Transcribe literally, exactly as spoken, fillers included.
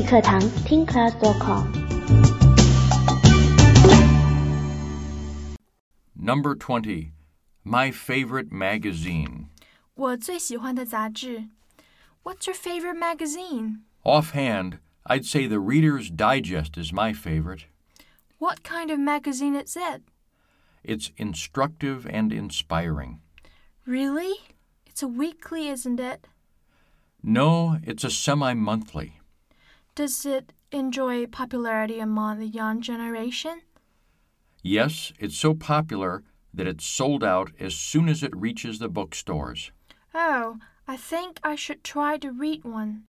语课堂 听 class dot com。 Number twenty. My favorite magazine. 我最喜欢的杂志。What's your favorite magazine? Offhand, I'd say the Reader's Digest is my favorite. What kind of magazine is it? It's instructive and inspiring. Really? It's a weekly, isn't it? No, it's a semi-monthly. Does it enjoy popularity among the young generation? Yes, it's so popular that it's sold out as soon as it reaches the bookstores. Oh, I think I should try to read one.